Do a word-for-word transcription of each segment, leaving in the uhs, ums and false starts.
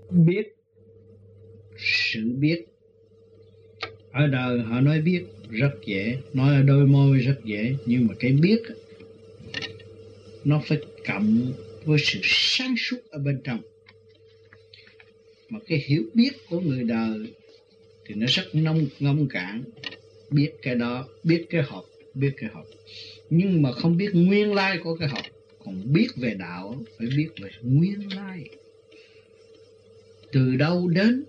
Biết, sự biết. Ở đời họ nói biết rất dễ, nói ở đôi môi rất dễ, nhưng mà cái biết nó phải cộng với sự sáng suốt ở bên trong. Mà cái hiểu biết của người đời thì nó rất nông ngông cạn, biết cái đó, biết cái học, biết cái học, nhưng mà không biết nguyên lai của cái học. Còn biết về đạo phải biết về nguyên lai, từ đâu đến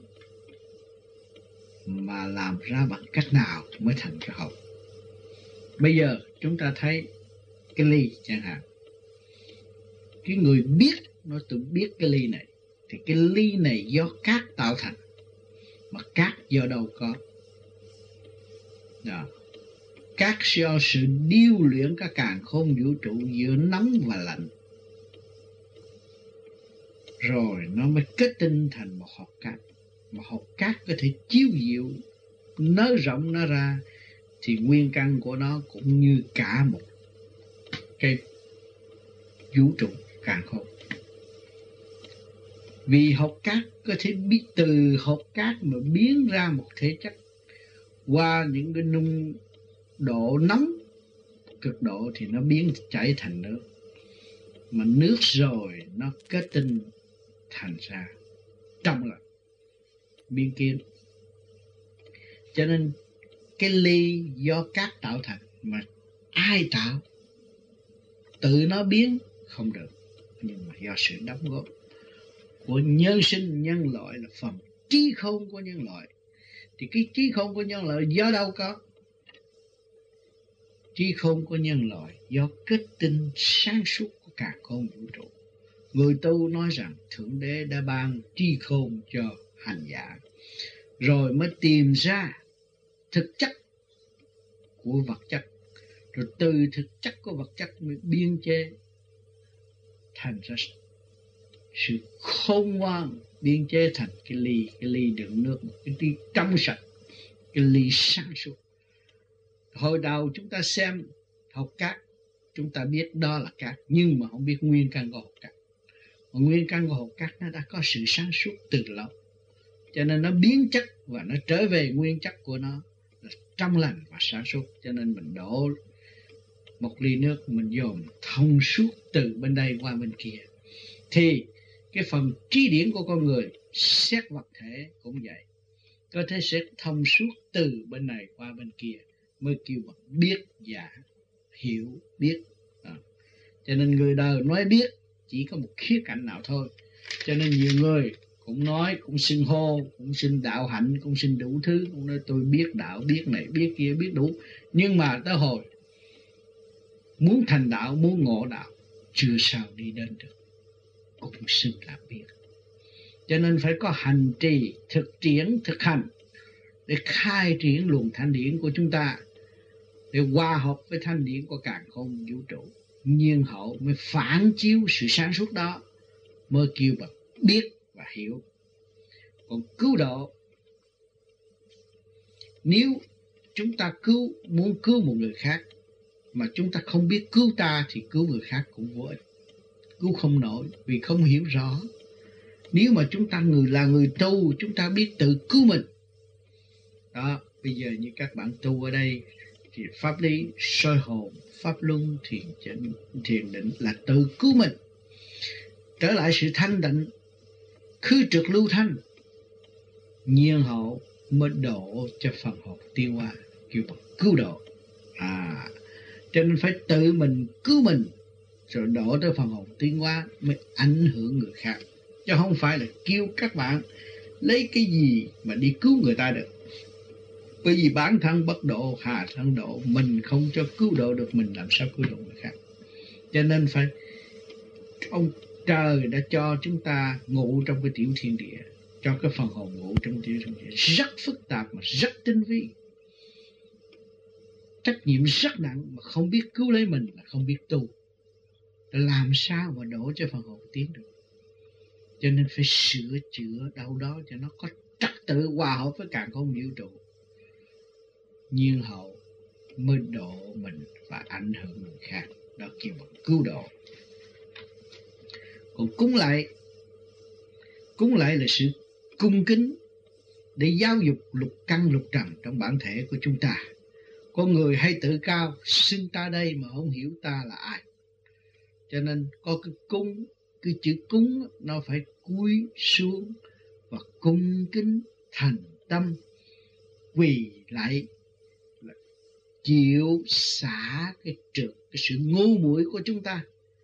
mà làm ra bằng cách nào mới thành cái học. Bây giờ chúng ta thấy cái ly chẳng hạn, cái người biết nó tự biết cái ly này, thì cái ly này do cát tạo thành, mà cát do đâu có. Đó. Cát do sự điêu luyện các càn khôn vũ trụ giữa nóng và lạnh, rồi nó mới kết tinh thành một hột cát. Mà hột cát có thể chiếu diệu, nới rộng nó ra, thì nguyên căn của nó cũng như cả một cái vũ trụ càn khôn. Vì hột cát có thể biết từ hột cát mà biến ra một thể chất qua những cái nung độ nóng cực độ thì nó biến chảy thành nước. Mà nước rồi nó kết tinh thành ra trong là biên kiến. Cho nên cái ly do cát tạo thành, mà ai tạo? Tự nó biến không được, nhưng mà do sự đóng góp của nhân sinh nhân loại, là phần trí khôn của nhân loại. Thì cái trí khôn của nhân loại do đâu có? Trí khôn của nhân loại do kết tinh sáng suốt của cả khôn vũ trụ. Người tu nói rằng Thượng Đế đã ban trí khôn cho hành giả, rồi mới tìm ra thực chất của vật chất, rồi từ thực chất của vật chất mới biên chế thành ra sự khôn ngoan, biên chế thành cái ly, cái ly đựng nước, cái ly trong sạch, cái ly sáng suốt. Hồi đầu chúng ta xem hột cát, chúng ta biết đó là cát, nhưng mà không biết nguyên căn của hột cát. Mà nguyên căn của hột cát nó đã có sự sáng suốt từ lâu, cho nên nó biến chất và nó trở về nguyên chất của nó là trong lành và sáng suốt. Cho nên mình đổ một ly nước, mình dồn thông suốt từ bên đây qua bên kia, thì cái phần trí điển của con người xét vật thể cũng vậy, có thể sẽ thông suốt từ bên này qua bên kia, mới kêu bằng biết và hiểu biết. À. Cho nên người đời nói biết chỉ có một khía cạnh nào thôi. Cho nên nhiều người cũng nói, cũng xưng hô, cũng xưng đạo hạnh, cũng xưng đủ thứ, cũng nói tôi biết đạo, biết này, biết kia, biết đủ. Nhưng mà tới hồi muốn thành đạo, muốn ngộ đạo, chưa sao đi đến được, cũng xưng là biết. Cho nên phải có hành trì, thực triển, thực hành để khai triển luồng thanh điển của chúng ta, để hòa hợp với thanh điển của càn khôn vũ trụ. Nhiên hậu mới phản chiếu sự sáng suốt đó, mới kêu bằng biết và hiểu. Còn cứu độ, nếu chúng ta cứu, muốn cứu một người khác mà chúng ta không biết cứu ta, thì cứu người khác cũng vô ích, cứu không nổi, vì không hiểu rõ. Nếu mà chúng ta người là người tu, chúng ta biết tự cứu mình. Đó, bây giờ như các bạn tu ở đây thì pháp lý soi hồn, pháp luân, thiền chánh, thiền định là tự cứu mình, trở lại sự thanh định, khứ trượt lưu thanh, nhiên hậu mới độ cho phần hồn tiêu hóa, kêu bằng cứu độ. À, cho nên phải tự mình cứu mình, rồi đổ tới phần hồn tiến hóa mới ảnh hưởng người khác, chứ không phải là kêu các bạn lấy cái gì mà đi cứu người ta được. Bởi vì bản thân bất độ, hà thân độ, mình không cho cứu độ được mình, làm sao cứu độ người khác. Cho nên phải, ông trời đã cho chúng ta ngủ trong cái tiểu thiên địa, cho cái phần hồn ngủ trong tiểu thiên địa, rất phức tạp mà rất tinh vi, trách nhiệm rất nặng, mà không biết cứu lấy mình là không biết tu, làm sao mà đổ cho phần hồn tiến được. Cho nên phải sửa chữa đâu đó cho nó có trật tự, hòa hợp với càn khôn vũ trụ, nhiên hậu mới độ mình và ảnh hưởng người khác. Đó kêu bằng cứu độ. Còn cúng lại, Cúng lạy là sự cung kính để giáo dục lục căn lục trần trong bản thể của chúng ta. Con người hay tự cao, xưng ta đây mà không hiểu ta là ai. Cho nên có cái cúng, cái chữ cúng nó phải cúi xuống và cung kính thành tâm, quỳ lại, chịu xả cái trượt, cái sự ngu muội của chúng ta,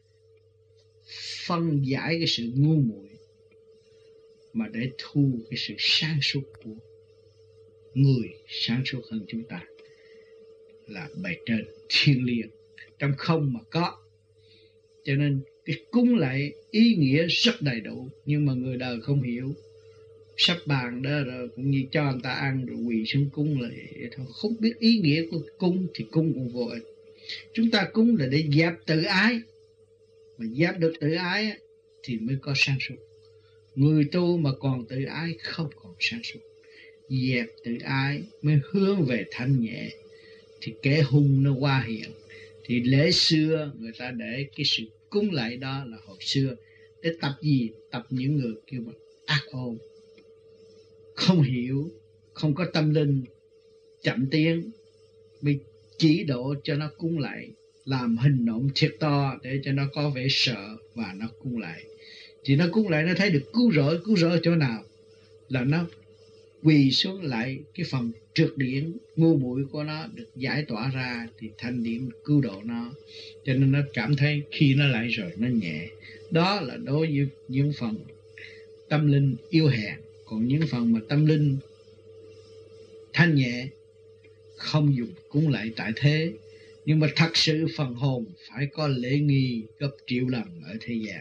phân giải cái sự ngu muội mà để thu cái sự sáng suốt của người sáng suốt hơn chúng ta, là bề trên thiên liêng, trong không mà có. Cho nên cái cúng lạy ý nghĩa rất đầy đủ, nhưng mà người đời không hiểu. Sắp bàn đó rồi cũng như cho người ta ăn rồi quỳ xuống cúng lại thôi, không biết ý nghĩa của cúng thì cúng cũng vô ích. Chúng ta cúng là để dẹp tự ái, mà dẹp được tự ái thì mới có sáng suốt. Người tu mà còn tự ái không còn sáng suốt. Dẹp tự ái mới hướng về thanh nhẹ, thì kẻ hung nó qua hiện. Thì lễ xưa người ta để cái sự cúng lạy đó là hồi xưa để tập gì? Tập những người kêu bằng ác ôn, không hiểu, không có tâm linh, chậm tiến, mới chỉ độ cho nó cúng lạy, làm hình nộm thiệt to để cho nó có vẻ sợ và nó cúng lạy. Thì nó cúng lạy nó thấy được cứu rỗi, cứu rỗi chỗ nào? Là nó quỳ xuống lại cái phần trượt điển ngu muội của nó được giải tỏa ra, thì thanh điển cứu độ nó. Cho nên nó cảm thấy khi nó lại rồi nó nhẹ. Đó là đối với những phần tâm linh yêu hèn. Còn những phần mà tâm linh thanh nhẹ không dùng cúng lạy tại thế, nhưng mà thật sự phần hồn phải có lễ nghi gấp triệu lần ở thế gian.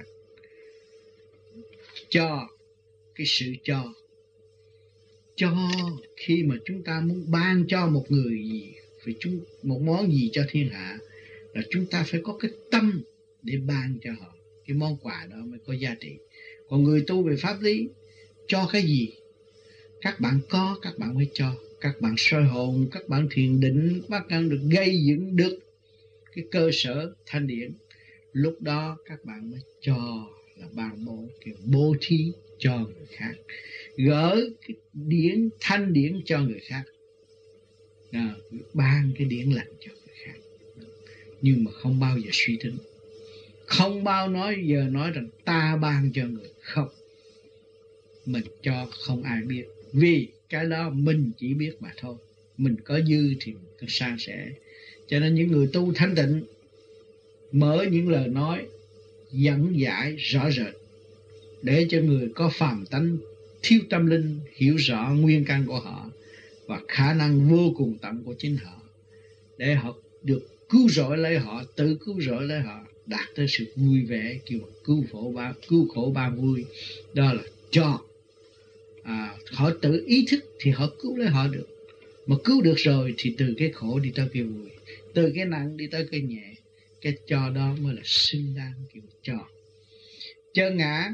Cho, cái sự cho cho khi mà chúng ta muốn ban cho một người gì, phải chúng một món gì cho thiên hạ, là chúng ta phải có cái tâm để ban cho họ, cái món quà đó mới có giá trị. Còn người tu về pháp lý, cho cái gì các bạn có các bạn mới cho. Các bạn soi hồn, các bạn thiền định, các bạn được gây dựng được cái cơ sở thanh điển, lúc đó các bạn mới cho, là ban bố, kiểu bố thí cho người khác, gỡ cái điển thanh điển cho người khác, à, ban cái điển lành cho người khác. Nhưng mà không bao giờ suy tính, không bao nói giờ nói rằng ta ban cho người, không, mình cho không ai biết, vì cái đó mình chỉ biết mà thôi. Mình có dư thì mình có san sẻ. Cho nên những người tu thanh tịnh mở những lời nói dẫn giải rõ rệt, để cho người có phàm tánh thiếu tâm linh hiểu rõ nguyên căn của họ và khả năng vô cùng tận của chính họ, để họ được cứu rỗi lấy họ, tự cứu rỗi lấy họ, đạt tới sự vui vẻ, kêu là cứu khổ ba, cứu khổ ba vui. Đó là cho. À, họ tự ý thức thì họ cứu lấy họ được. Mà cứu được rồi thì từ cái khổ đi tới cái vui, từ cái nặng đi tới cái nhẹ. Cái cho đó mới là xứng đáng kiểu cho. Chớ ngã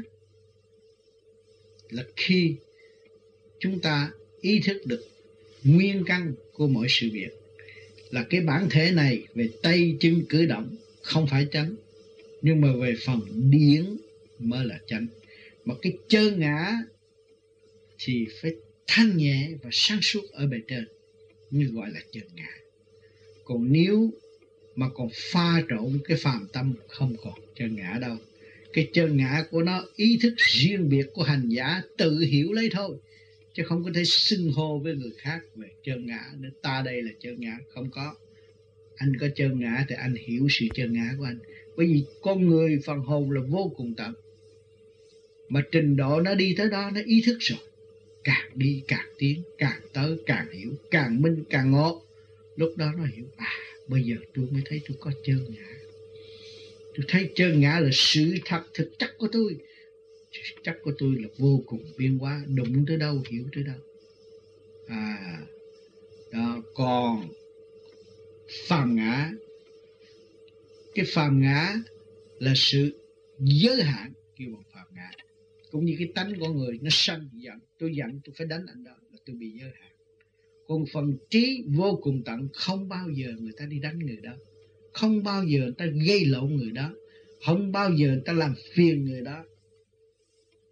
là khi chúng ta ý thức được nguyên căn của mọi sự việc, là cái bản thể này về tay chân cử động không phải chánh, nhưng mà về phần điển mới là chánh. Mà cái chớ ngã thì phải thanh nhẹ và sáng suốt ở bề trên, như gọi là chớ ngã. Còn nếu mà còn pha trộn cái phàm tâm, không còn chớ ngã đâu. Cái chớ ngã của nó ý thức riêng biệt của hành giả tự hiểu lấy thôi, chứ không có thể xưng hô với người khác về chớ ngã. Nên ta đây là chớ ngã, không có. Anh có chớ ngã thì anh hiểu sự chớ ngã của anh. Bởi vì con người phần hồn là vô cùng tận, mà trình độ nó đi tới đó, nó ý thức rồi, càng đi càng tiến, càng tới càng hiểu, càng minh càng ngộ. Lúc đó nó hiểu, à bây giờ tôi mới thấy tôi có chớ ngã. Tôi thấy chớ ngã là sự thật thực chất của tôi. Thực chất của tôi là vô cùng biến hóa, đụng tới đâu hiểu tới đâu. À đó. Còn phàm ngã, cái phàm ngã là sự giới hạn, kêu bằng phàm ngã. Cũng như cái tánh của người nó sân giận, tôi giận tôi phải đánh anh đó, là tôi bị giới hạn. Còn phần trí vô cùng tận, không bao giờ người ta đi đánh người đó, không bao giờ người ta gây lộn người đó, không bao giờ người ta làm phiền người đó.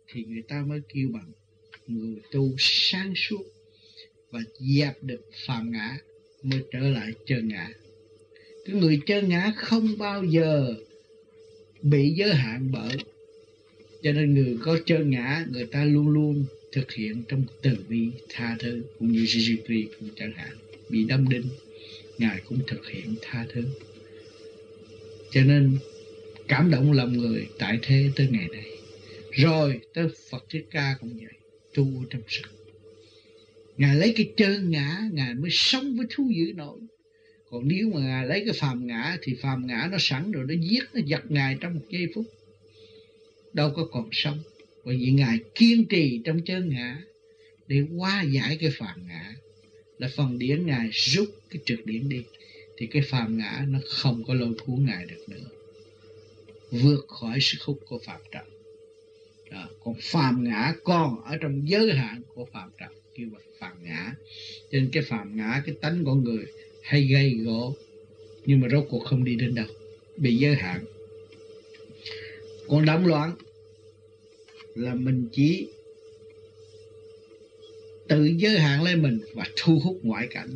thì người ta mới kêu bằng người tu sáng suốt và dẹp được phàm ngã mới trở lại chân ngã. Cái người chân ngã không bao giờ bị giới hạn bởi, cho nên người có chân ngã người ta luôn luôn thực hiện trong từ bi tha thứ, cũng như giê xê Christ cũng chẳng hạn, bị đâm đinh Ngài cũng thực hiện tha thứ. Cho nên cảm động lòng người tại thế tới ngày nay. Rồi tới Phật Thích Ca cũng vậy, tu trong sức. Ngài lấy cái chân ngã Ngài mới sống với thú dữ nổi. Còn nếu mà Ngài lấy cái phàm ngã thì phàm ngã nó sẵn rồi, nó giết, nó giật Ngài trong một giây phút, đâu có còn sống. Bởi vì Ngài kiên trì trong chân ngã để hóa giải cái phàm ngã, là phần điển Ngài rút cái trượt điển đi, thì cái phàm ngã nó không có lôi cuốn Ngài được nữa, vượt khỏi sức hút của phàm trần. Đó. Còn phàm ngã còn ở trong giới hạn của phàm trần, kêu là phàm ngã. Cho nên cái phàm ngã, cái tánh con người hay gây gỗ, nhưng mà rốt cuộc không đi đến đâu, bị giới hạn. Còn động loạn là mình chỉ tự giới hạn lấy mình và thu hút ngoại cảnh,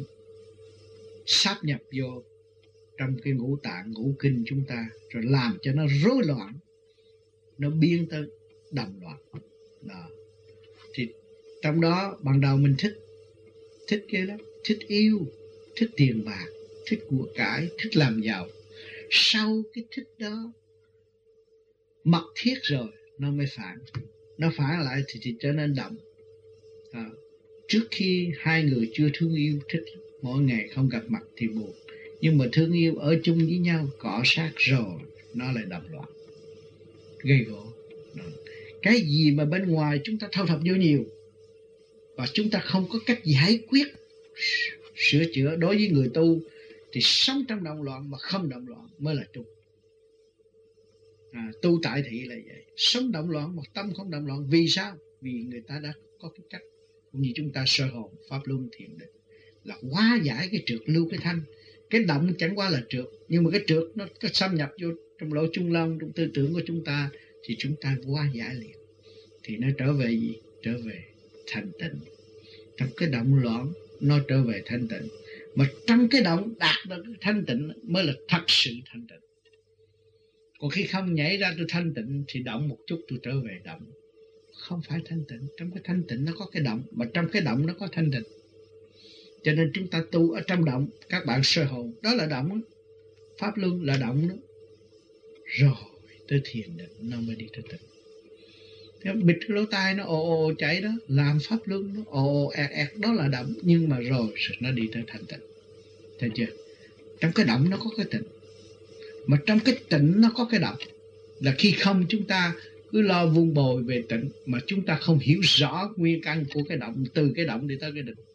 sáp nhập vô trong cái ngũ tạng ngũ kinh chúng ta, rồi làm cho nó rối loạn, nó biến tới động loạn. Đó. Thì trong đó ban đầu mình thích thích cái đó, thích yêu, thích tiền bạc, thích của cải, thích làm giàu. Sau cái thích đó mật thiết rồi nó mới phản, nó phản lại thì, thì trở nên động. À, trước khi hai người chưa thương yêu thích, mỗi ngày không gặp mặt thì buồn, nhưng mà thương yêu ở chung với nhau, cọ sát rồi nó lại động loạn, gây gổ. Cái gì mà bên ngoài chúng ta thâu thập vô nhiều và chúng ta không có cách giải quyết sửa chữa, đối với người tu thì sống trong động loạn mà không động loạn mới là tu. À, tu tại thị là vậy, sống động loạn mà tâm không động loạn. Vì sao? Vì người ta đã có cái cách, cũng như chúng ta sơ hồn pháp luân thiền định, là hóa giải cái trượt lưu cái thanh. Cái động chẳng qua là trượt, nhưng mà cái trượt nó có xâm nhập vô trong lỗ trung lông, trong tư tưởng của chúng ta, thì chúng ta hóa giải liền, thì nó trở về gì? Trở về thanh tịnh. Trong cái động loạn nó trở về thanh tịnh, mà trong cái động đạt được thanh tịnh mới là thật sự thanh tịnh. Còn khi không nhảy ra tôi thanh tịnh thì động một chút tôi trở về động, không phải thanh tịnh. Trong cái thanh tịnh nó có cái động, mà trong cái động nó có thanh tịnh. Cho nên chúng ta tu ở trong động, các bạn sơ hồn đó là động đó. Pháp luân là động đó, rồi tới thiền định nó mới đi tới tịnh. Bịt cái lỗ tai nó ồ ồ chạy đó, làm pháp luân nó ồ ồ ẹt ẹt, đó là động. Nhưng mà rồi nó đi tới thanh tịnh. Thấy chưa? Trong cái động nó có cái tịnh, mà trong cái tịnh nó có cái động. Là khi không chúng ta cứ lo vun bồi về tịnh, mà chúng ta không hiểu rõ nguyên căn của cái động, từ cái động đi tới cái định.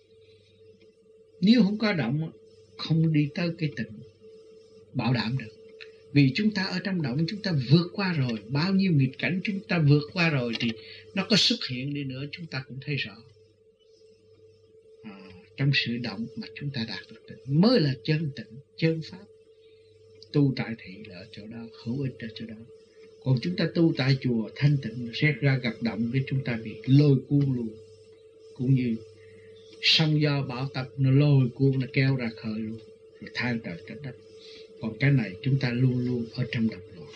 Nếu không có động, không đi tới cái tịnh bảo đảm được. Vì chúng ta ở trong động chúng ta vượt qua rồi, bao nhiêu nghịch cảnh chúng ta vượt qua rồi, thì nó có xuất hiện đi nữa chúng ta cũng thấy rõ. À, trong sự động mà chúng ta đạt được tịnh mới là chân tịnh, chân pháp. Tu tại thị là ở chỗ đó, hữu ích ở chỗ đó. Còn chúng ta tu tại chùa thanh tịnh, xét ra gặp động cái chúng ta bị lôi cuốn luôn. Cũng như sóng do bão tập nó lôi cuốn, nó kéo ra khơi luôn, rồi than trời trách đất. Còn cái này chúng ta luôn luôn ở trong động loạn,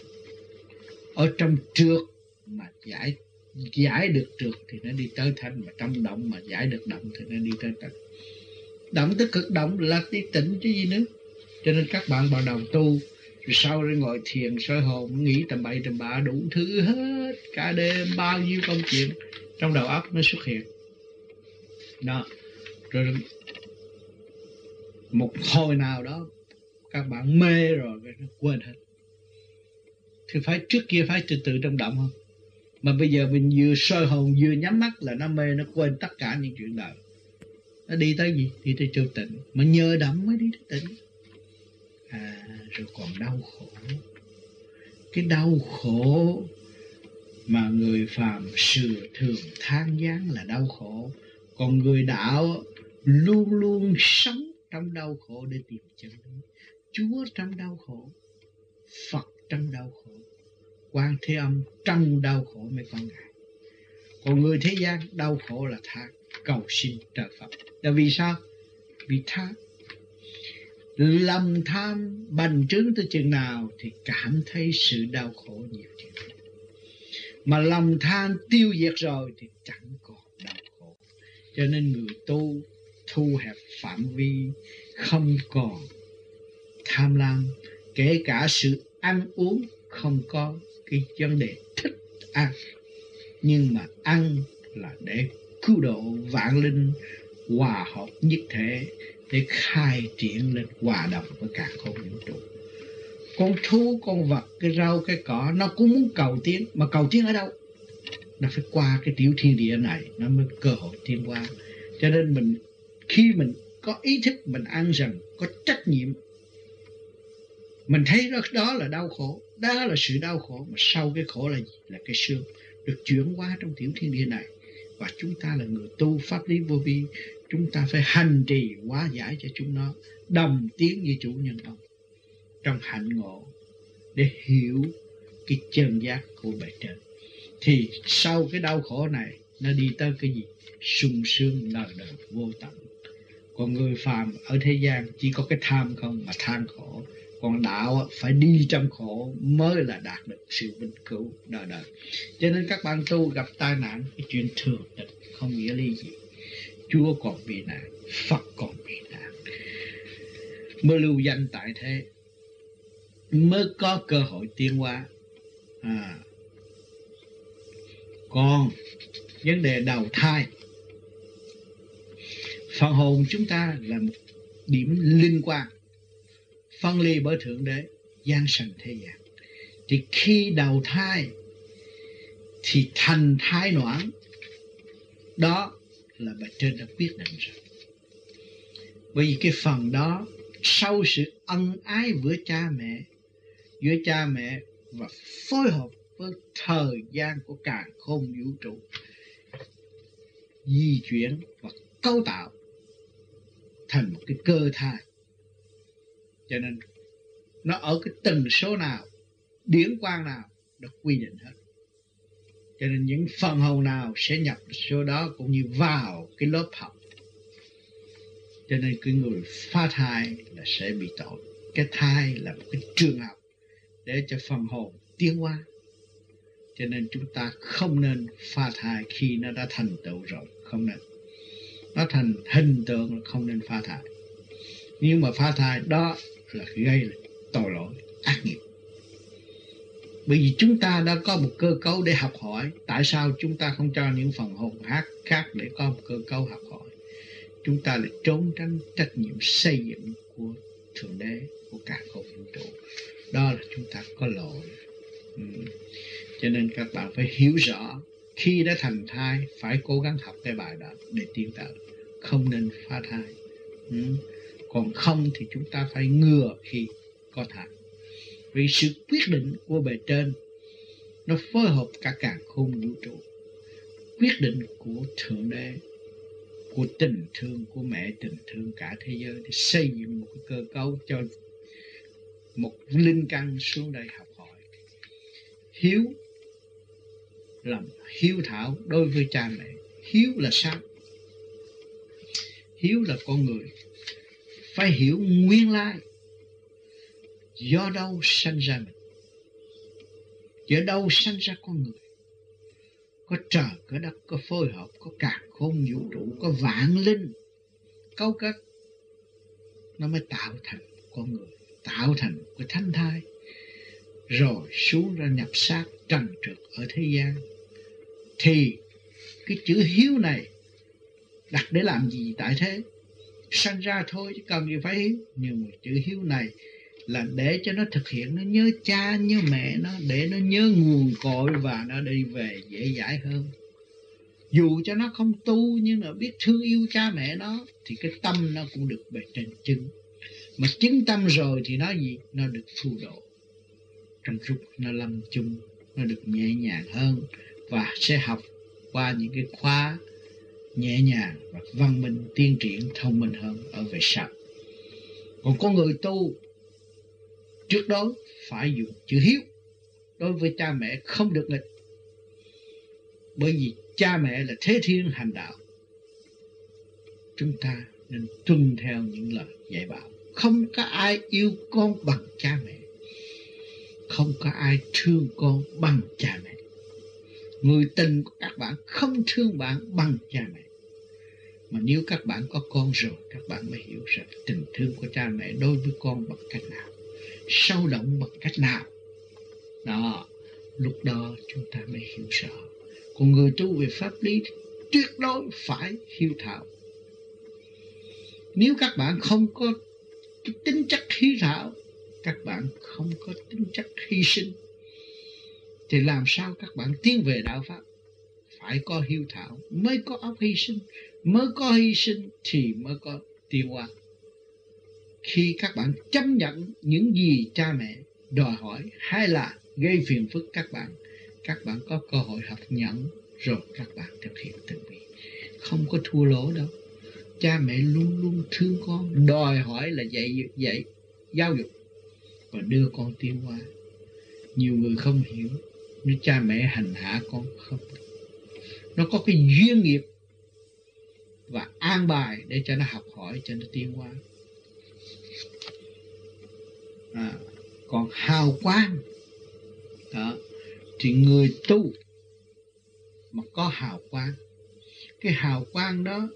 ở trong trượt mà giải giải được trượt thì nó đi tới thanh, mà trong động mà giải được động thì nó đi tới tịnh. Động tới cực động là đi tịnh chứ gì nữa. Cho nên các bạn vào đầu tu, rồi sau rồi ngồi thiền soi hồn, nghĩ tầm bậy tầm bạ đủ thứ hết, cả đêm bao nhiêu công chuyện trong đầu óc nó xuất hiện đó. Rồi một hồi nào đó các bạn mê rồi nó quên hết. Thì phải trước kia phải từ từ trong động không? Mà bây giờ mình vừa soi hồn vừa nhắm mắt là nó mê, nó quên tất cả những chuyện đời. Nó đi tới gì? Đi tới chỗ tịnh. Mà nhờ động mới đi tới tịnh. À, rồi còn đau khổ. Cái đau khổ mà người phàm sửa thường than vãn là đau khổ. Còn người đạo luôn luôn sống trong đau khổ để tìm chân lý. Chúa trong đau khổ, Phật trong đau khổ, Quan Thế Âm trong đau khổ mới có Ngài. Còn người thế gian đau khổ là tha, cầu xin trời Phật. Là vì sao? Vì tha. Lòng tham bành trướng tới chừng nào thì cảm thấy sự đau khổ nhiều chừng nào. Mà lòng tham tiêu diệt rồi thì chẳng còn đau khổ. Cho nên người tu thu hẹp phạm vi, không còn tham lam, kể cả sự ăn uống không có cái vấn đề thích ăn, nhưng mà ăn là để cứu độ vạn linh, hòa hợp nhất thể, để khai triển lên hòa đồng với cả không vũ trụ. Con thú, con vật, cái rau, cái cỏ nó cũng muốn cầu tiến, mà cầu tiến ở đâu? Nó phải qua cái tiểu thiên địa này nó mới cơ hội tiến qua. Cho nên mình khi mình có ý thức, mình ăn rằng có trách nhiệm, mình thấy đó, đó là đau khổ, đó là sự đau khổ, mà sau cái khổ là gì? Là cái xương được chuyển qua trong tiểu thiên địa này. Và chúng ta là người tu pháp lý vô vi, chúng ta phải hành trì hóa giải cho chúng nó đồng tiến với chủ nhân ông trong hạnh ngộ, để hiểu cái chân giác của bề trên. Thì sau cái đau khổ này nó đi tới cái gì? Sung sướng đời đời vô tận. Còn người phàm ở thế gian chỉ có cái tham không mà than khổ. Còn đạo phải đi trong khổ mới là đạt được sự vinh cửu đời đời. Cho nên các bạn tu gặp tai nạn, cái chuyện thường tình, không nghĩa lý gì. Chúa còn bị nạn, Phật còn bị nạn, mới lưu danh tại thế, mới có cơ hội tiến hóa. À. Còn vấn đề đầu thai, phần hồn chúng ta là một điểm linh quan, phân ly bởi Thượng Đế, giáng sanh thế gian. Thì khi đầu thai thì thành thai noãn, đó là bề trên đã quyết định rồi. Bởi vì cái phần đó sau sự ân ái với cha mẹ, giữa cha mẹ và phối hợp với thời gian của càn khôn vũ trụ, di chuyển và cấu tạo thành một cái cơ thai. Cho nên nó ở cái tần số nào, điển quang nào được quy định hết. Cho nên những phần hồn nào sẽ nhập số đó cũng như vào cái lớp học. Cho nên cái người phá thai là sẽ bị tội. Cái thai là một cái trường học để cho phần hồn tiến hóa. Cho nên chúng ta không nên phá thai khi nó đã thành tựu rồi. Không nên. Nó thành hình tượng là không nên phá thai. Nhưng mà phá thai đó là gây tội lỗi, ác nghiệp. Bởi vì chúng ta đã có một cơ cấu để học hỏi. Tại sao chúng ta không cho những phần hồn khác khác để có một cơ cấu học hỏi? Chúng ta lại trốn tránh trách nhiệm xây dựng của Thượng Đế, của cả không vũ trụ. Đó là chúng ta có lỗi. Ừ. Cho nên các bạn phải hiểu rõ, khi đã thành thai phải cố gắng học cái bài đó để tiến tới. Không nên phá thai. Ừ. Còn không thì chúng ta phải ngừa khi có thai. Vì sự quyết định của bề trên nó phối hợp cả càn khôn vũ trụ. Quyết định của Thượng Đế, của tình thương, của mẹ tình thương cả thế giới, để xây dựng một cái cơ cấu cho một linh căn xuống đây học hỏi. Hiếu, lòng hiếu thảo đối với cha mẹ. Hiếu là sao? Hiếu là con người phải hiểu nguyên lai do đâu sanh ra mình, do đâu sanh ra con người. Có trời, có đất, có phối hợp, có càn khôn vũ trụ, có vạn linh cấu kết, nó mới tạo thành con người, tạo thành cái thánh thai, rồi xuống ra nhập xác trần trượt ở thế gian. Thì cái chữ hiếu này đặt để làm gì tại thế? Sanh ra thôi chứ cần gì phải hiếu. Nhưng mà chữ hiếu này là để cho nó thực hiện, nó nhớ cha nhớ mẹ nó, để nó nhớ nguồn cội và nó đi về dễ dãi hơn. Dù cho nó không tu nhưng mà biết thương yêu cha mẹ nó, thì cái tâm nó cũng được bề trên chứng. Mà chứng tâm rồi thì nó gì? Nó được phù độ. Trong lúc nó lâm chung, nó được nhẹ nhàng hơn, và sẽ học qua những cái khóa nhẹ nhàng và văn minh, tiên triển, thông minh hơn ở về sau. Còn có người tu trước đó phải dùng chữ hiếu đối với cha mẹ, không được nghịch. Bởi vì cha mẹ là thế thiên hành đạo. Chúng ta nên tuân theo những lời dạy bảo. Không có ai yêu con bằng cha mẹ, không có ai thương con bằng cha mẹ. Người tình của các bạn không thương bạn bằng cha mẹ. Mà nếu các bạn có con rồi, các bạn mới hiểu rằng tình thương của cha mẹ đối với con bằng cách nào, sâu đậm bằng cách nào. Đó, lúc đó chúng ta mới hiểu rõ. Còn người tu về pháp lý tuyệt đối phải hiếu thảo. Nếu các bạn không có cái tính chất hiếu thảo, các bạn không có tính chất hy sinh, thì làm sao các bạn tiến về đạo pháp? Phải có hiếu thảo mới có óc hy sinh, mới có hy sinh thì mới có tiến hóa. Khi các bạn chấp nhận những gì cha mẹ đòi hỏi hay là gây phiền phức các bạn, các bạn có cơ hội học nhẫn rồi các bạn thực hiện từ bi, không có thua lỗ đâu. Cha mẹ luôn luôn thương con, đòi hỏi là dạy dạy giáo dục và đưa con tiến hóa. Nhiều người không hiểu, nếu cha mẹ hành hạ con không, nó có cái duyên nghiệp và an bài để cho nó học hỏi, cho nó tiến hóa. À, còn hào quang đó, thì người tu mà có hào quang, cái hào quang đó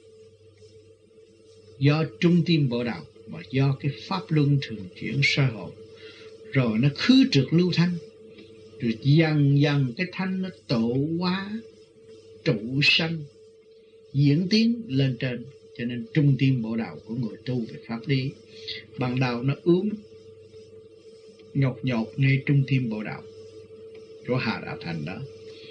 do trung tim bộ đạo và do cái pháp luân thường chuyển soi hồn, rồi nó khứ trượt lưu thanh, rồi dần dần cái thanh nó tổ hóa trụ sanh diễn tiến lên trên. Cho nên trung tim bộ đạo của người tu về pháp lý ban đầu nó ướm nhột nhột ngay trung tim bộ đạo chỗ Hà Đạo Thành đó,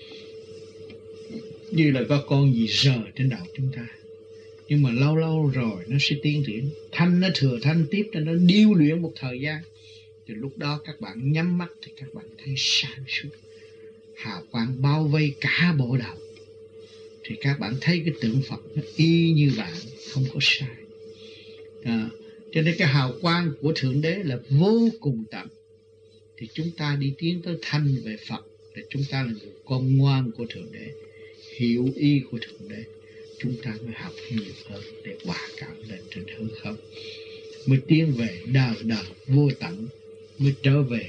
như là có con gì rờ trên đầu chúng ta. Nhưng mà lâu lâu rồi nó sẽ tiến triển, thanh nó thừa thanh tiếp, cho nó điêu luyện một thời gian. Thì lúc đó các bạn nhắm mắt thì các bạn thấy sáng suốt, hào quang bao vây cả bộ đạo. Thì các bạn thấy cái tượng Phật nó y như bạn, không có sai. À, cho nên cái hào quang của Thượng Đế là vô cùng tận. Thì chúng ta đi tiến tới thanh về Phật, để chúng ta là người con ngoan của Thượng Đế, hiểu ý của Thượng Đế. Chúng ta mới học nhiều hơn để hòa cảm lên trên hư không, mới tiến về đời đời vô tận, mới trở về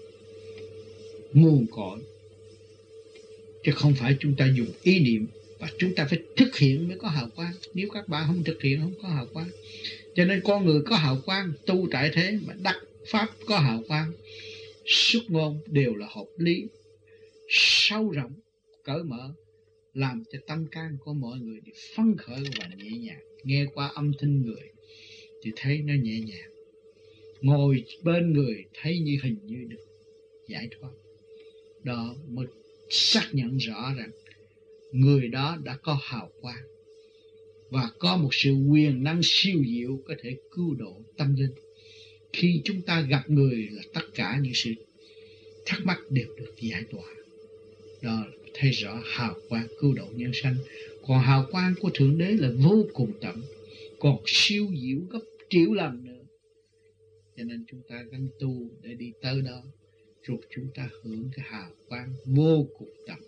nguồn cội. Chứ không phải chúng ta dùng ý niệm, và chúng ta phải thực hiện mới có hào quang. Nếu các bạn không thực hiện không có hào quang. Cho nên con người có hào quang, tu tại thế mà đắc pháp có hào quang, xuất ngôn đều là hợp lý, sâu rộng, cởi mở, làm cho tâm can của mọi người thì phấn khởi và nhẹ nhàng. Nghe qua âm thanh người thì thấy nó nhẹ nhàng, ngồi bên người thấy như hình như được giải thoát. Đó mới xác nhận rõ rằng người đó đã có hào quang và có một sự quyền năng siêu diệu có thể cứu độ tâm linh. Khi chúng ta gặp người là tất cả những sự thắc mắc đều được giải tỏa. Đó, thấy rõ hào quang cứu độ nhân sanh. Còn hào quang của Thượng Đế là vô cùng tận, còn siêu diệu gấp triệu lần nữa. Cho nên chúng ta gắng tu để đi tới đó, rồi chúng ta hưởng cái hào quang vô cùng tận,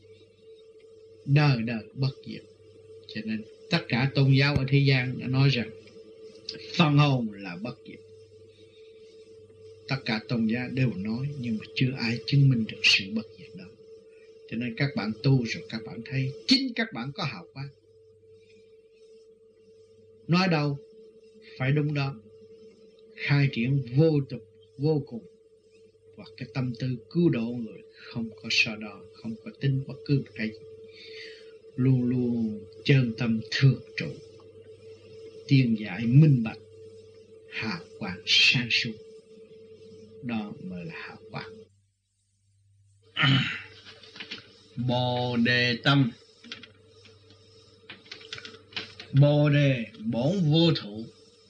đời đời bất diệt. Cho nên tất cả tôn giáo ở thế gian đã nói rằng phần hồn là bất diệt. Tất cả tôn giáo đều nói, nhưng mà chưa ai chứng minh được sự bất diệt đó. Cho nên các bạn tu rồi các bạn thấy chính các bạn có hào quang. Nói đâu phải đúng đó, khai triển vô tục vô cùng, và cái tâm tư cứu độ người không có so đo, không có tính bất cứ cái gì, luôn luôn chân tâm thường trụ, tiên giải minh bạch, hào quang sáng suốt. Đó mới là hào quang. Bồ đề tâm. Bồ đề bổn vô thụ.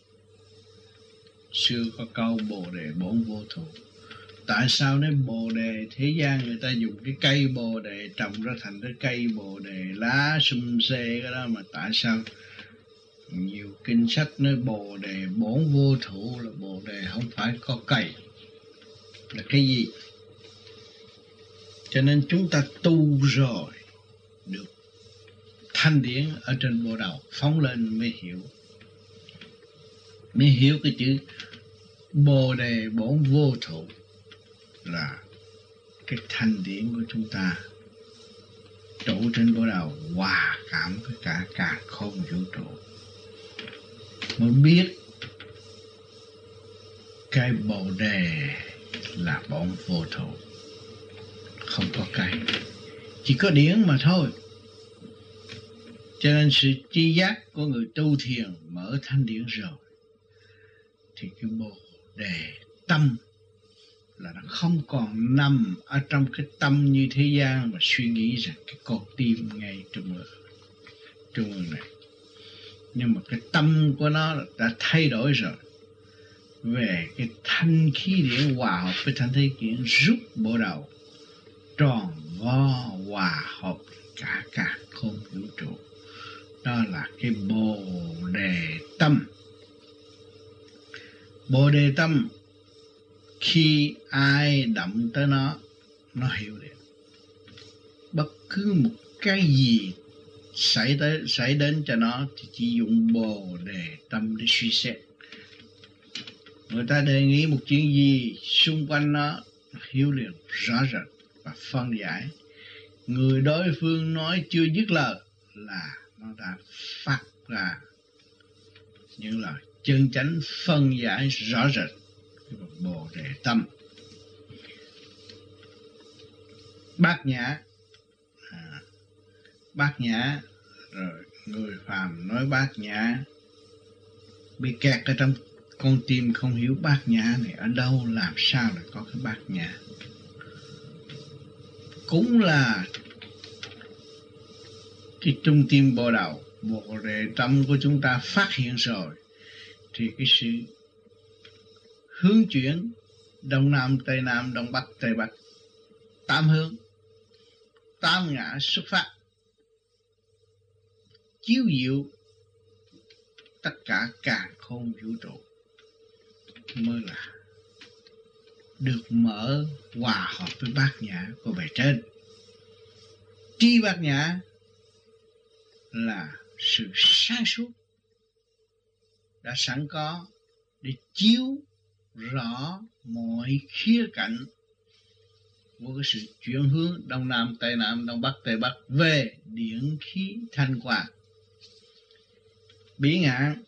Xưa có câu bồ đề bổn vô thụ. Tại sao nói bồ đề? Thế gian người ta dùng cái cây bồ đề trồng ra thành cái cây bồ đề lá sum xê cái đó, mà tại sao nhiều kinh sách nói bồ đề bổn vô thụ, là bồ đề không phải có cây, là cái gì? Cho nên chúng ta tu rồi được thanh điển ở trên bộ đầu phóng lên mới hiểu, mới hiểu cái chữ Bồ Đề Bổn Vô Thụ là cái thanh điển của chúng ta trụ trên bộ đầu hòa cảm với cả cả không vũ trụ, mới biết cái Bồ Đề là bổn vô thụ, không có cái, chỉ có điển mà thôi. Cho nên sự tri giác của người tu thiền mở thanh điển rồi thì cái Bồ Đề tâm là nó không còn nằm ở trong cái tâm như thế gian mà suy nghĩ rằng cái con tim ngay trung ương trung ương này, nhưng mà cái tâm của nó đã thay đổi rồi, về cái thanh khí điển hòa hợp với thanh khí điển rút bộ đầu tròn vo hòa hợp cả cả không vũ trụ. Đó là cái Bồ Đề tâm. Bồ Đề tâm khi ai đậm tới nó, nó hiểu được. Bất cứ một cái gì xảy tới xảy đến cho nó thì chỉ dùng Bồ Đề tâm để suy xét. Người ta đề nghị một chuyện gì xung quanh nó, nó hiểu liền rõ rệt và phân giải. Người đối phương nói chưa dứt lời là nó đã phát ra những lời chân chánh phân giải rõ rệt cái Bồ Đề tâm. Bát nhã, à, bát nhã rồi người phàm nói bát nhã bị kẹt ở trong con tim, không hiểu bát nhã này ở đâu, làm sao lại có cái bát nhã. Cũng là cái trung tim bộ đầu Bồ Đề tâm của chúng ta phát hiện rồi thì cái sự hướng chuyển đông nam tây nam đông bắc tây bắc, tám hướng tám ngã xuất phát, chiếu diệu tất cả càn khôn vũ trụ, mới là được mở hòa hợp với bát nhã của bề trên. Tri bát nhã là sự sáng suốt đã sẵn có để chiếu rõ mọi khía cạnh của cái sự chuyển hướng đông nam tây nam đông bắc tây bắc về điển khí thanh quang. Bỉ ngạn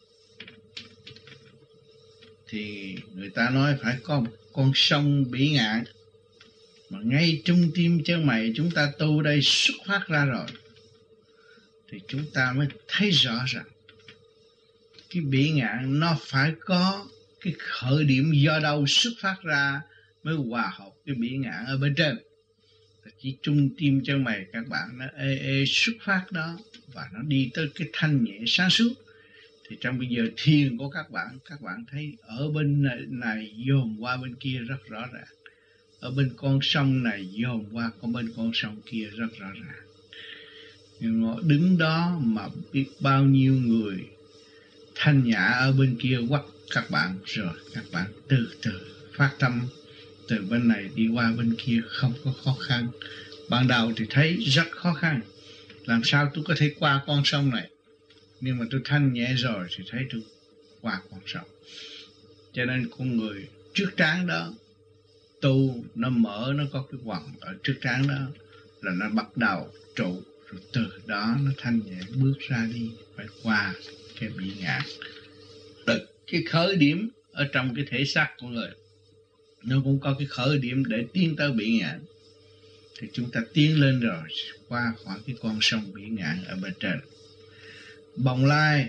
thì người ta nói phải có một con sông Bỉ ngạn, mà ngay trung tim chân mày chúng ta tu đây xuất phát ra rồi, thì chúng ta mới thấy rõ rằng cái Bỉ ngạn nó phải có cái khởi điểm do đâu xuất phát ra mới hòa hợp cái Bỉ ngạn ở bên trên. Chỉ trung tim chân mày các bạn nó ê ê xuất phát đó, và nó đi tới cái thanh nhẹ sáng suốt. Thì trong bây giờ thiền của các bạn, các bạn thấy ở bên này, này dồn qua bên kia rất rõ ràng, ở bên con sông này dồn qua con bên con sông kia rất rõ ràng. Nhưng mà đứng đó mà biết bao nhiêu người thanh nhã ở bên kia quắt các bạn, rồi các bạn từ từ phát tâm từ bên này đi qua bên kia không có khó khăn. Ban đầu thì thấy rất khó khăn, làm sao tôi có thể qua con sông này, nhưng mà tôi thanh nhẹ rồi thì thấy tôi qua con sông. Cho nên con người trước trán đó tu nó mở, nó có cái quầng ở trước trán đó là nó bắt đầu trụ, rồi từ đó nó thanh nhẹ bước ra đi, phải qua cái Bỉ ngạn. Cái khởi điểm ở trong cái thể xác của người nó cũng có cái khởi điểm để tiến tới Bỉ ngạn. Thì chúng ta tiến lên rồi qua khỏi cái con sông Bỉ ngạn ở bên trên. Bồng Lai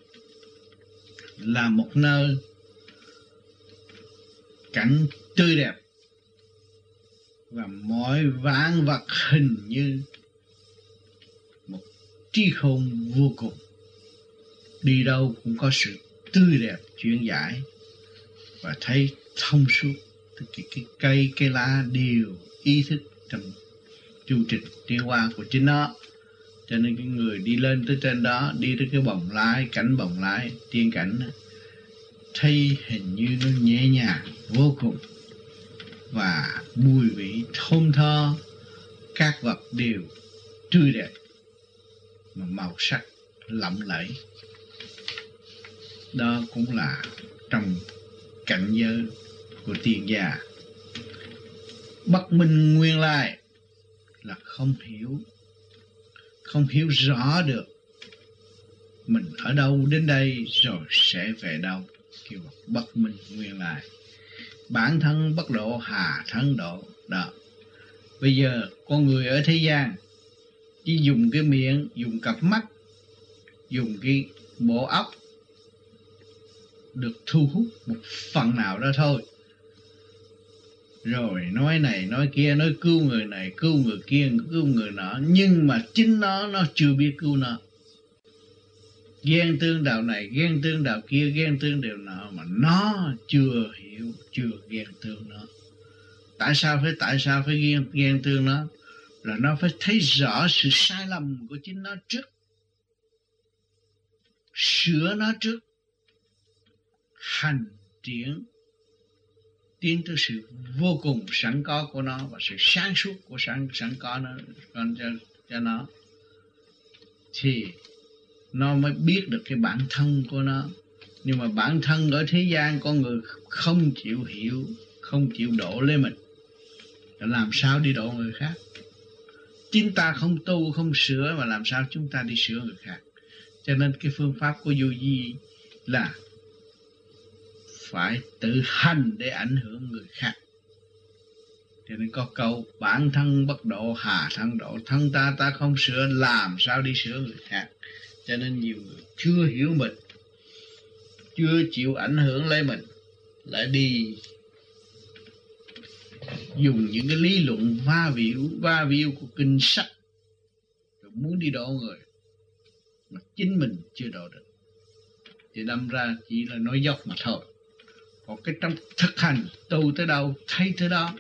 là một nơi cảnh tươi đẹp và mọi vạn vật hình như một trí khôn vô cùng, đi đâu cũng có sự tươi đẹp chuyển giải và thấy thông suốt. Cái, cái cây cây lá đều ý thức trong chu trình tiến hóa của chính nó. Cho nên cái người đi lên tới trên đó, đi tới cái Bồng Lai, cảnh Bồng Lai, tiên cảnh, thấy hình như nó nhẹ nhàng vô cùng, và mùi vị thơm tho, các vật đều tươi đẹp, mà màu sắc lộng lẫy. Đó cũng là trong cảnh giới của tiền gia. Bất minh nguyên lai là không hiểu, không hiểu rõ được mình ở đâu đến đây rồi sẽ về đâu, kêu là bất minh nguyên lai. Bản thân bất độ hà thân độ. Đó. Bây giờ con người ở thế gian chỉ dùng cái miệng, dùng cặp mắt, dùng cái bộ óc được thu hút một phần nào đó thôi. Rồi nói này nói kia, nói cứu người này, cứu người kia, cứu người nọ, nhưng mà chính nó nó chưa biết cứu nó. Ghen tương đạo này, ghen tương đạo kia, ghen tương điều nọ mà nó chưa hiểu, chưa ghen tương nó. Tại sao phải tại sao phải ghen ghen tương nó? Là nó phải thấy rõ sự sai lầm của chính nó trước, sửa nó trước, hành triển tiến tới sự vô cùng sẵn có của nó và sự sáng suốt của sẵn sẵn có nó còn cho cho nó, thì nó mới biết được cái bản thân của nó. Nhưng mà bản thân ở thế gian con người không chịu hiểu, không chịu độ lấy mình, làm sao đi độ người khác? Chính ta không tu, không sửa mà làm sao chúng ta đi sửa người khác? Cho nên cái phương pháp của vô vi là phải tự hành để ảnh hưởng người khác. Cho nên có câu bản thân bất độ hà thân độ, thân ta ta không sửa làm sao đi sửa người khác. Cho nên nhiều người chưa hiểu mình, chưa chịu ảnh hưởng lấy mình, lại đi dùng những cái lý luận va víu va víu của kinh sách rồi muốn đi độ người mà chính mình chưa độ được, thì đâm ra chỉ là nói dốc mà thôi. Còn cái trong thực hành tu tới đâu thấy tới đó,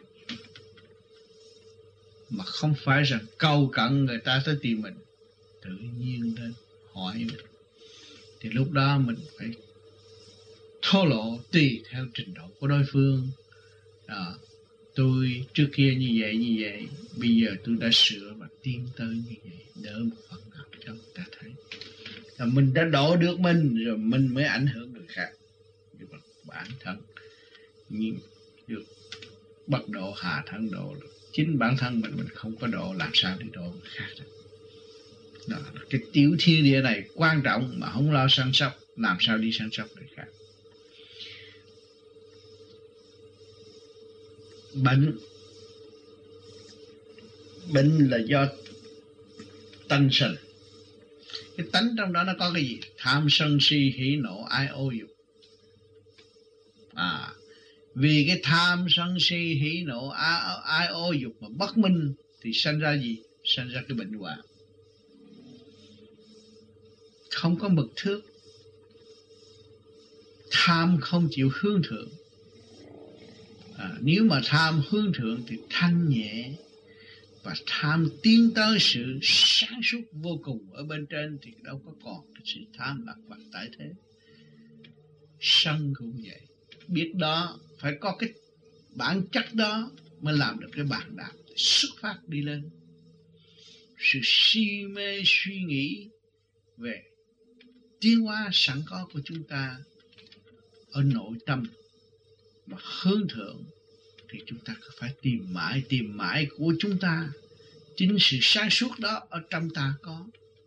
mà không phải rằng cầu cận người ta tới tìm mình, tự nhiên đến hỏi mình, thì lúc đó mình phải thổ lộ tùy theo trình độ của đối phương. Đó. Tôi trước kia như vậy như vậy, bây giờ tôi đã sửa và tiến tới như vậy, đỡ một phần nào cho người ta thấy là mình đã độ được mình, rồi mình mới ảnh hưởng người khác. Nhưng mà bản thân nhưng được bất độ hà thân độ, chính bản thân mình mình không có độ, làm sao đi độ người khác được. Đó, cái tiểu thiên địa này quan trọng mà không lo săn sóc, làm sao đi săn sóc người khác. Bệnh Bệnh là do tánh sanh. Cái tánh trong đó nó có cái gì? Tham sân si hỉ nộ ái ô dục. À, vì cái tham sân si hỉ nộ ái, ái ô dục mà bất minh thì sanh ra gì? Sanh ra cái bệnh hoạn. Không có mực thước. Tham không chịu hướng thượng. À, nếu mà tham hướng thượng thì thanh nhẹ, và tham tiến tới sự sáng suốt vô cùng ở bên trên thì đâu có còn cái sự tham lạc vặt tại thế. Sân cũng vậy, biết đó phải có cái bản chất đó mới làm được cái bàn đạp xuất phát đi lên. Sự si mê suy nghĩ về tiến hóa sẵn có của chúng ta ở nội tâm mà hướng thượng thì chúng ta phải tìm mãi, tìm mãi của chúng ta. Chính sự sáng suốt đó ở trong ta có.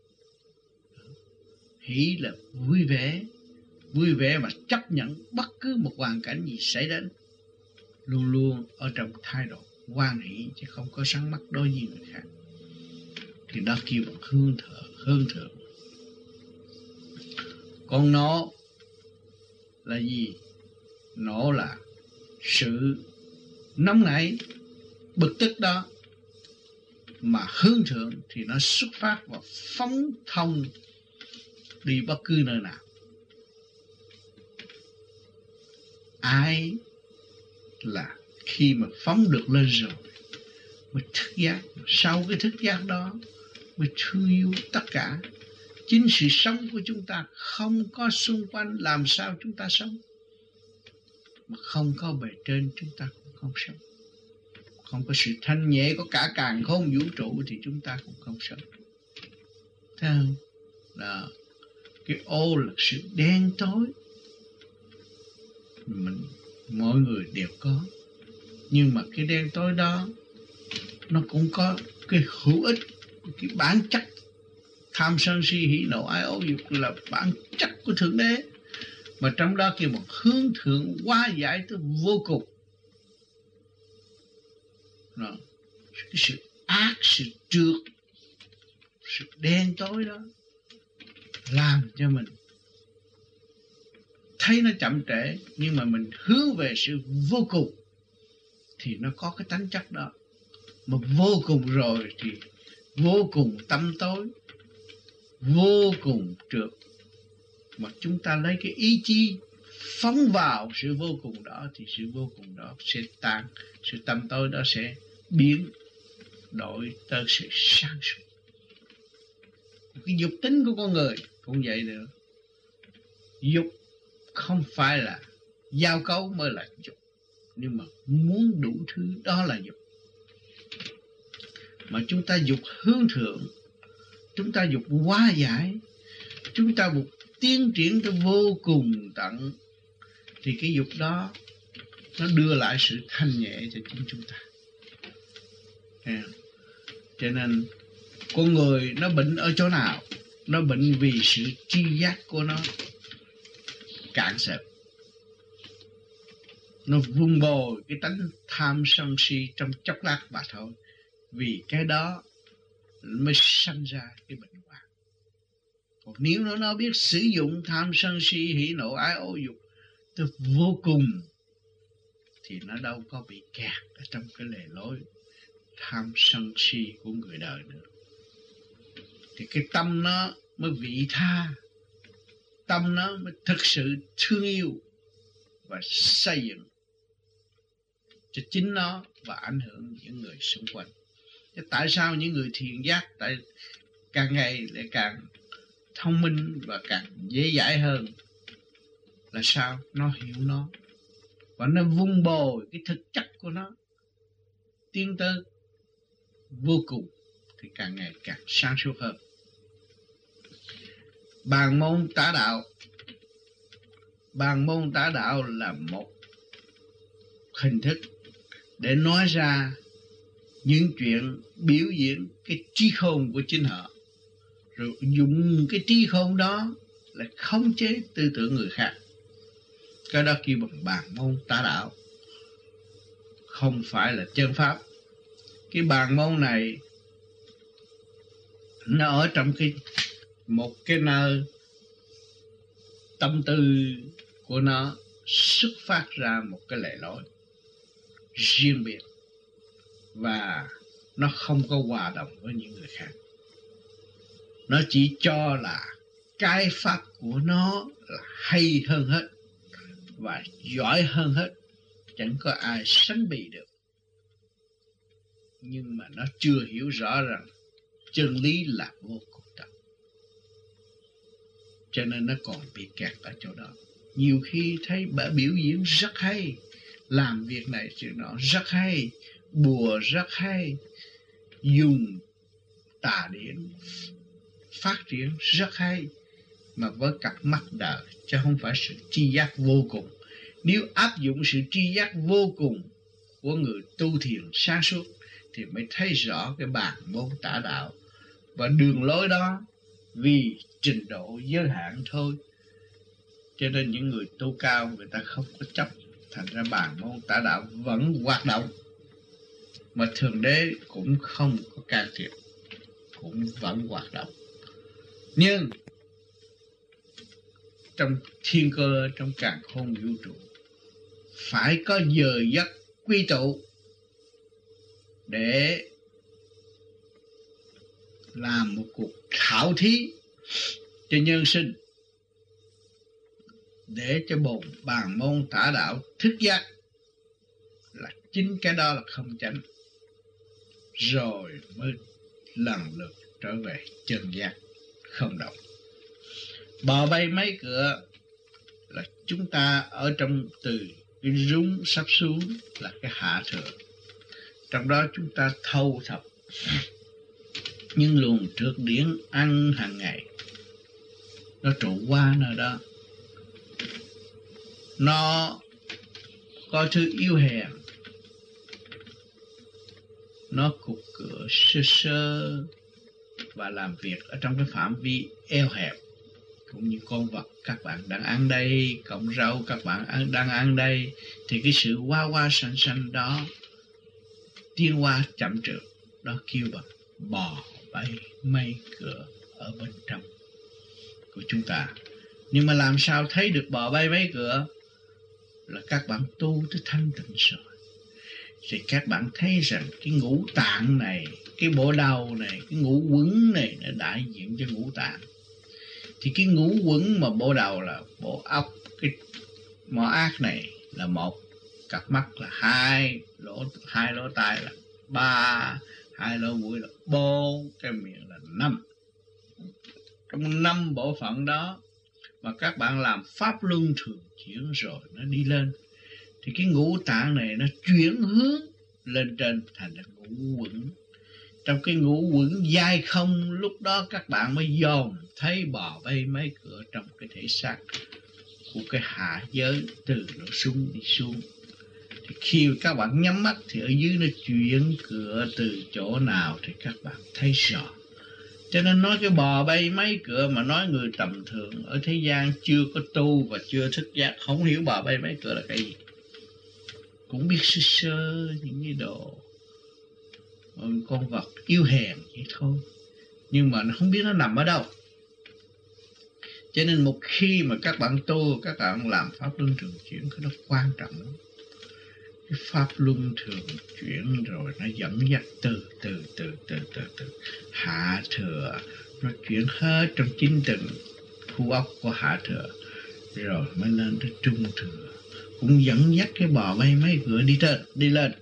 Hỷ là vui vẻ, vui vẻ và chấp nhận bất cứ một hoàn cảnh gì xảy đến, luôn luôn ở trong thái độ hoan hỷ chứ không có sáng mắt đối với người khác. Thì đó kêu bằng hướng thượng, hướng thượng. Còn nộ là gì? Nộ là sự nóng nảy, bực tức đó, mà hướng thượng thì nó xuất phát và phóng thông đi bất cứ nơi nào. Ai là khi mà phóng được lên rồi mới thức giác, sau cái thức giác đó mới thương yêu tất cả. Chính sự sống của chúng ta không có xung quanh, làm sao chúng ta sống? Mà không có bề trên chúng ta cũng không sống. Không có sự thanh nhẹ có cả càn khôn vũ trụ thì chúng ta cũng không sống. thấy không? Đó. Cái ô là sự đen tối, mình mỗi người đều có, nhưng mà cái đen tối đó nó cũng có cái hữu ích, cái bản chất. Tham sân si hỉ nộ ái ố dục là bản chất của Thượng Đế, mà trong đó kêu một hướng thượng hóa giải tới vô cùng. Đó. Cái sự ác, sự trượt, sự đen tối đó làm cho mình thấy nó chậm trễ, nhưng mà mình hướng về sự vô cùng thì nó có cái tánh chất đó. Mà vô cùng rồi thì vô cùng tâm tối, vô cùng trượt. Mà chúng ta lấy cái ý chí phóng vào sự vô cùng đó thì sự vô cùng đó sẽ tan, sự tâm tối đó sẽ biến đổi tới sự sáng suốt. Cái dục tính của con người cũng vậy nữa. Dục không phải là giao cấu mới là dục, nhưng mà muốn đủ thứ đó là dục. Mà chúng ta dục hướng thượng, chúng ta dục hóa giải, chúng ta dục tiến triển tới vô cùng tận, thì cái dục đó nó đưa lại sự thanh nhẹ cho chính chúng ta. À, cho nên con người nó bệnh ở chỗ nào? Nó bệnh vì sự tri giác của nó cạn sệt. Nó vun bồi cái tánh tham sân si trong chốc lát mà thôi. Vì cái đó mới sanh ra cái bệnh hoạn. Còn nếu nó, nó biết sử dụng tham sân si hỉ nộ ái ố dục tới vô cùng thì nó đâu có bị kẹt ở trong cái lề lối tham sân si của người đời nữa. Thì cái tâm nó mới vị tha, tâm nó mới thực sự thương yêu và xây dựng cho chính nó và ảnh hưởng những người xung quanh. Thế tại sao những người thiện giác tại càng ngày lại càng thông minh và càng dễ dãi hơn? Là sao? Nó hiểu nó và nó vun bồi cái thực chất của nó tiến tới vô cùng thì càng ngày càng sáng suốt hơn. Bàn môn tả đạo, bàn môn tả đạo là một hình thức để nói ra những chuyện biểu diễn cái trí khôn của chính họ, rồi dùng cái trí khôn đó là khống chế tư tưởng người khác. Cái đó kêu bằng bàn môn tả đạo, không phải là chân pháp. Cái bàn môn này nó ở trong cái một cái nơi tâm tư của nó xuất phát ra một cái lề lối riêng biệt, và nó không có hòa đồng với những người khác. Nó chỉ cho là cái pháp của nó là hay hơn hết và giỏi hơn hết, chẳng có ai sánh bì được. Nhưng mà nó chưa hiểu rõ rằng chân lý là vô cùng tận, cho nên nó còn bị kẹt ở chỗ đó. Nhiều khi thấy bà biểu diễn rất hay, làm việc này chuyện nọ rất hay, bùa rất hay, dùng tà điển phát triển rất hay, mà với cặp mắt đời chứ không phải sự tri giác vô cùng. Nếu áp dụng sự tri giác vô cùng của người tu thiền sáng suốt thì mới thấy rõ cái bàn môn tả đạo. Và đường lối đó vì trình độ giới hạn thôi, cho nên những người tu cao người ta không có chấp, thành ra bàn môn tả đạo vẫn hoạt động, mà Thượng Đế cũng không có can thiệp, cũng vẫn hoạt động. Nhưng trong thiên cơ, trong càn khôn vũ trụ, phải có giờ giấc quy tụ để làm một cuộc khảo thí cho nhân sinh, để cho bồn bàn môn tả đạo thức giác là chính cái đó là không chánh, rồi mới lần lượt trở về chân giác không động. Bò bay mấy cửa là chúng ta ở trong từ cái rung sắp xuống là cái hạ thừa. Trong đó chúng ta thâu thập Nhưng luồng trượt điển ăn hàng ngày, nó trụ qua nơi đó, nó có thứ yếu hèn, nó cục cửa sơ sơ và làm việc ở trong cái phạm vi eo hẹp. Cũng như con vật các bạn đang ăn đây, cọng rau các bạn ăn, đang ăn đây, thì cái sự hoa hoa xanh xanh đó, tiến hoa chậm trượt, đó kêu bằng bò bay mây cửa ở bên trong của chúng ta. Nhưng mà làm sao thấy được bò bay mấy cửa? Là các bạn tu tới thanh tịnh rồi, thì các bạn thấy rằng cái ngũ tạng này, cái bộ đầu này, cái ngũ quẩn này nó đại diện cho ngũ tạng. Thì cái ngũ quẩn mà bộ đầu là bộ óc, cái mỏ ác này là một, cặp mắt là hai, lỗ hai lỗ tai là ba, hai lỗ mũi là bốn, cái miệng là năm. Trong năm bộ phận đó mà các bạn làm pháp luân thường chuyển rồi nó đi lên, thì cái ngũ tạng này nó chuyển hướng lên trên thành là ngũ quẩn. Trong cái ngũ quẩn dai không, lúc đó các bạn mới dòm thấy bò bay mấy cửa trong cái thể xác của cái hạ giới, từ nó xuống đi xuống. Thì khi các bạn nhắm mắt thì ở dưới nó chuyển cửa từ chỗ nào thì các bạn thấy rõ. Cho nên nói cái bò bay mấy cửa, mà nói người tầm thường ở thế gian chưa có tu và chưa thức giác, không hiểu bò bay mấy cửa là cái gì. Cũng biết sơ sơ những cái đồ con vật yếu hèn vậy thôi, nhưng mà nó không biết nó nằm ở đâu. Cho nên một khi mà các bạn tu, các bạn làm pháp luân thường chuyển, cái đó quan trọng lắm. Cái pháp luân thường chuyển rồi nó dẫn dắt từ từ từ từ từ từ hạ thừa, nó chuyển hết trong chính từng khu óc của hạ thừa, rồi mới lên tới trung thừa, cũng dẫn dắt cái bò bay mấy cửa đi lên đi lên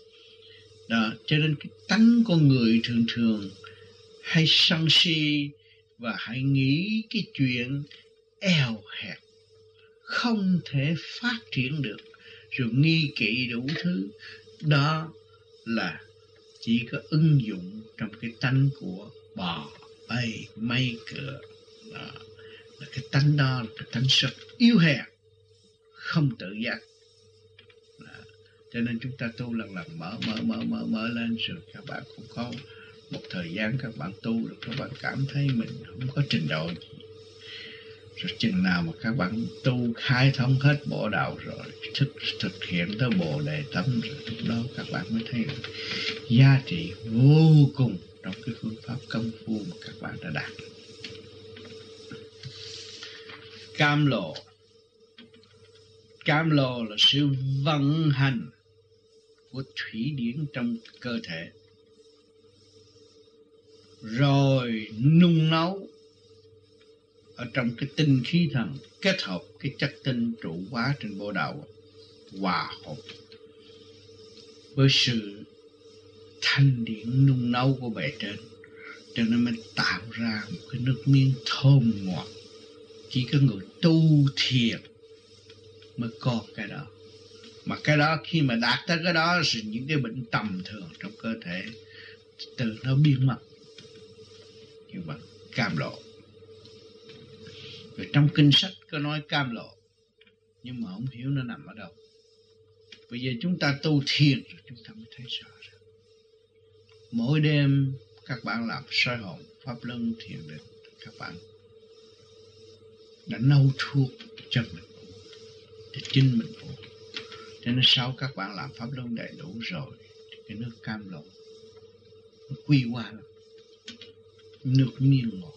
đó. Cho nên cái tánh con người thường thường hay sân si và hay nghĩ cái chuyện eo hẹp, không thể phát triển được, rồi nghi kỵ đủ thứ. Đó là chỉ có ứng dụng trong cái tánh của bò bay mây cửa. Đó là cái tánh, đó là cái tánh rất yếu hèn, không tự giác. Đó. Cho nên chúng ta tu lần lần mở mở mở mở mở lên, rồi các bạn cũng có một thời gian các bạn tu được, các bạn cảm thấy mình không có trình độ gì. Rồi chừng nào mà các bạn tu khai thông hết bộ đạo rồi, thực, thực hiện tới bồ đề tâm rồi, lúc đó các bạn mới thấy được giá trị vô cùng trong cái phương pháp công phu mà các bạn đã đạt. Cam lồ. Cam lồ là sự vận hành của thủy điển trong cơ thể, rồi nung nấu ở trong cái tinh khí thần, kết hợp cái chất tinh trụ hóa trên bộ đầu, hòa hợp với sự thanh điển nung nấu của bề trên, cho nên mới tạo ra một cái nước miếng thơm ngọt. Chỉ có người tu thiền mới có cái đó. Mà cái đó khi mà đạt tới cái đó thì những cái bệnh tầm thường trong cơ thể từ nó biến mất. Như vậy cam lộ. Rồi trong kinh sách có nói cam lộ, nhưng mà không hiểu nó nằm ở đâu. Bây giờ chúng ta tu thiền rồi chúng ta mới thấy rõ ràng. Mỗi đêm các bạn làm soi hồn pháp luân thiền định, các bạn đã nấu thuốc cho mình uống, để chính mình uống. Cho nên sau các bạn làm pháp luân đầy đủ rồi, thì cái nước cam lộ nó quy qua lắm, nước miên ngọt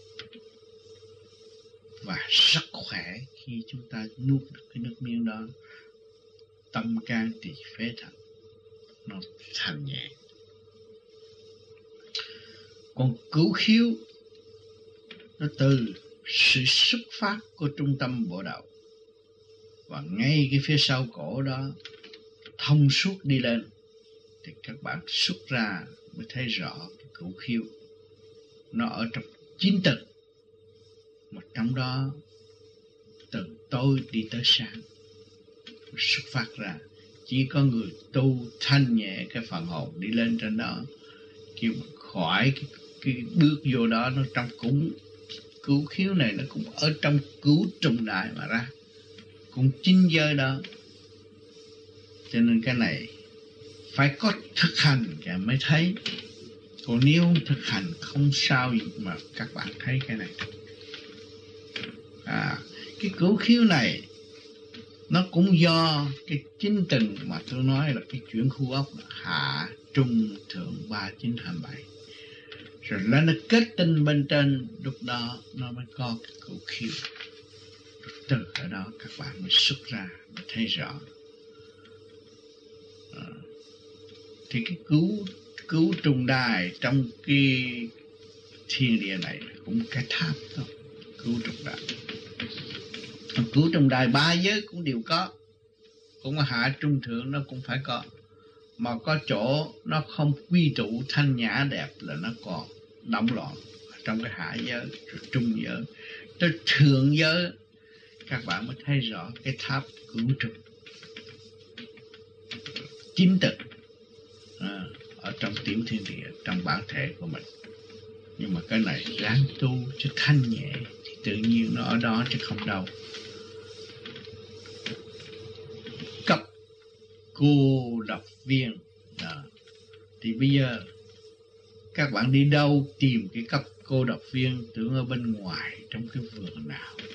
và rất khỏe. Khi chúng ta nuốt được cái nước miên đó, tâm can tỳ phế thận nó thành nhẹ. Còn cửu khiếu nó từ sự xuất phát của trung tâm bộ đầu, và ngay cái phía sau cổ đó thông suốt đi lên, thì các bạn xuất ra mới thấy rõ cái cửu khiếu nó ở trong chín tầng, mà trong đó từ tối đi tới sáng xuất phát ra. Chỉ có người tu thanh nhẹ cái phần hồn đi lên trên đó, kêu khỏi cái, cái bước vô đó nó trong cũng cứu khiếu này, nó cũng ở trong cứu trùng đại mà ra, cũng chính giới đó. Cho nên cái này phải có thực hành thì mới thấy. Còn nếu không thực hành không sao gì mà các bạn thấy cái này. À, cái cứu khiếu này nó cũng do cái chính tình mà tôi nói là cái chuyển khu ốc hạ trung thượng ba chín hai bảy, rồi là nó kết tinh bên trên, lúc đó nó mới có cái cứu khiếu. Từ ở đó các bạn mới xuất ra, mới thấy rõ. À, thì cái cứu cứu trùng đài trong cái thiên địa này cũng cái tháp đó, cứu trùng đài. Cứu trùng đài ba giới cũng đều có, cũng hạ trung thượng nó cũng phải có. Mà có chỗ nó không quy trụ thanh nhã đẹp là nó còn động loạn trong cái hạ giới, rồi trung giới, tới thượng giới, các bạn mới thấy rõ cái tháp cứu trùng chính thực à, ở trong tiểu thiên địa, trong bản thể của mình. Nhưng mà cái này ráng tu cho thanh nhẹ thì tự nhiên nó ở đó chứ không đâu. Cấp cô độc viên à, thì bây giờ các bạn đi đâu tìm cái cấp cô độc viên, tưởng ở bên ngoài trong cái vườn nào